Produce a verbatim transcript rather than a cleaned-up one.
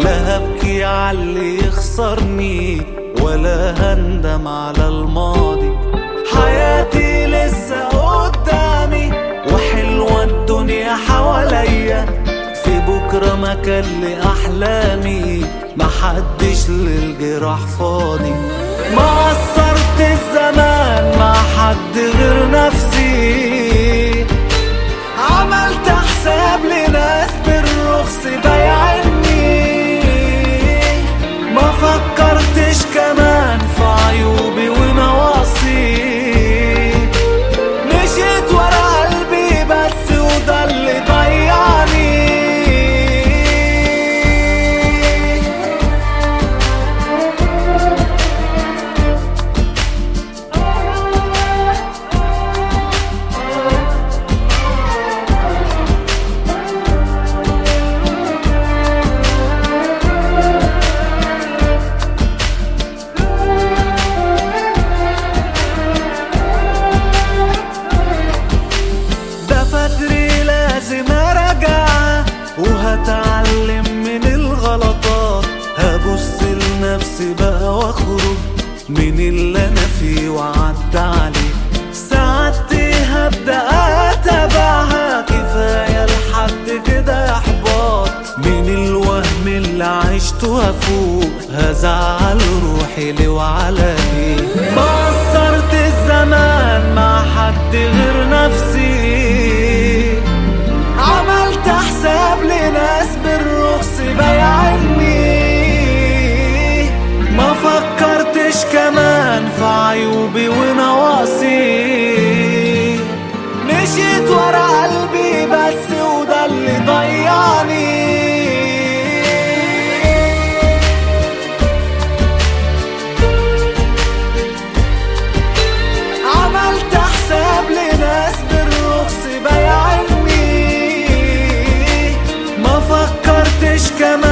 لا هبكي عاللي يخسرني ولا هندم على الماضي. حياتي لسه قدامي وحلوة الدنيا حواليا، في بكرة مكان لأحلامي، محدش للجراح فاضي. ما قصرت الزمان مع حد غير نفسي، عملت حساب لناس بالرخص بايعني، ما فكرتش كمان في عيوبي ونواقصي، مشيت ورا قلبي بس وده اللي ضيعني. وهتعلم من الغلطات، هبص لنفسي بقى واخرج من اللي انا فيه وعدى عليه. سعادتي هبدأ اتابعها، كفاية لحد كده احباط من الوهم اللي عشته، هفوق هزعل روحي ليه وعلى ايه. ما قصرت الزمان مع حد غير نفسي، عملت حساب لناس بالرخص بايعني، ما فكرتش كمان في عيوبي ونواقصي، مشيت ورا قلبي بس وده اللي ضيعني. عملت حساب لناس بالرخص بايعني، ما فكرتش كمان